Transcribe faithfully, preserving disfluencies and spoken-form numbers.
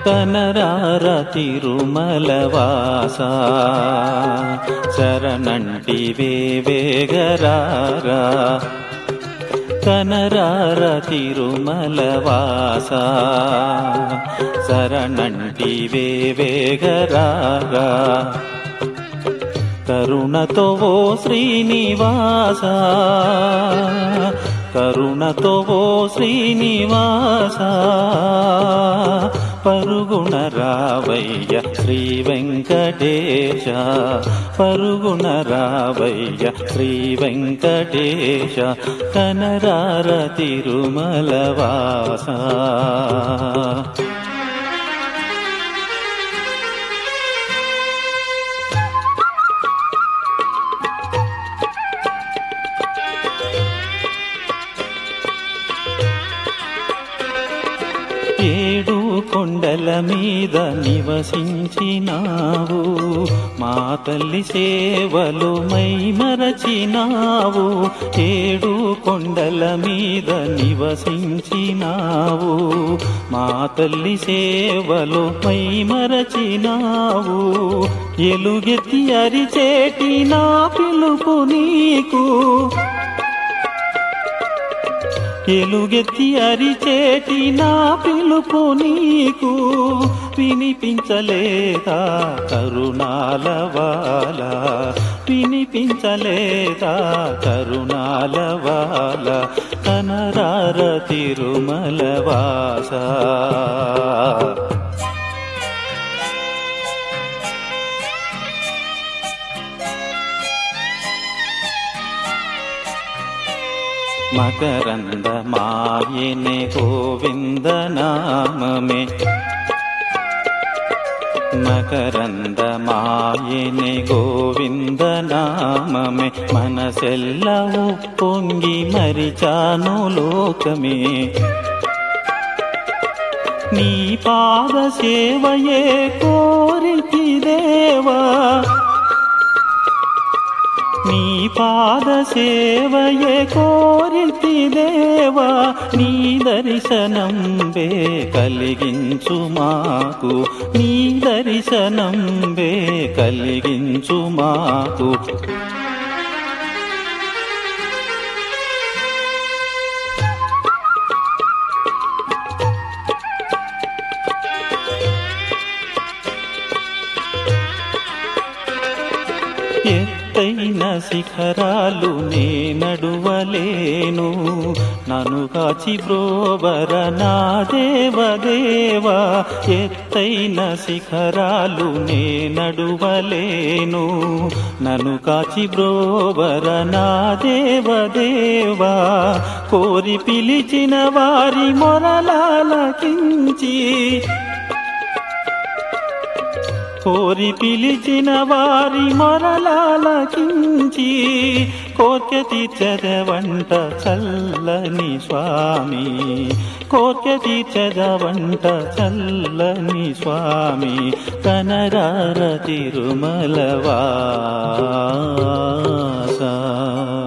కనరార తిరుమలవాస శరణంటివే వేగరారా కనరార తిరుమలవాస శరణంటివే వేగరారా కరుణతో ఓ శ్రీనివాస కరుణతో ఓ శ్రీనివాస పరుగుణ రావయ్య శ్రీ వెంకటేశ పరుగుణ రావయ్య శ్రీ వెంకటేశ కనరార తిరుమలవాస ఏడు కొండల మీద నివసించినావు మా తల్లి సేవలు మైమరచినావు ఏడు కొండల మీద నివసించినావు మా తల్లి సేవలు మైమరచినావు ఎలుగెత్తి అరిచేటి నా పిలుపు నీకు ఎలుగెత్తి అరిచేటి నా పిలుపు నీకు వినిపించలేదా కరుణాల వాల వినిపించలేదా కరుణాల వాల కనరార తిరుమలవాస మకరంద మాయనే గోవింద నామమే మకరంద మాయనే గోవింద నామమే మనసెల్ల ఉప్పొంగి మరిచాను లోకమే నీ పాద సేవయే కోరితి దేవా నీ పాద సేవయే కోరితి దేవా నీ దర్శనం బే కలిగించు మాకు నీ దర్శనం బే కలిగించు మాకు ఎత్తైన శిఖరాలు నే నడువలేను నన్ను కాచి బ్రోవర నా దేవదేవా ఎత్తైన శిఖరాలు నే నడువలేను నన్ను కాచి బ్రోవర నా దేవదేవా కోరి పిలిచిన వారి మొరలాలకించి కోరి పిలిచిన వారి మొరలాలకించి కోర్కె తీర్చదవంట చల్లని స్వామి కోర్కె తీర్చదవంట చల్లని స్వామి కనరార తిరుమలవాస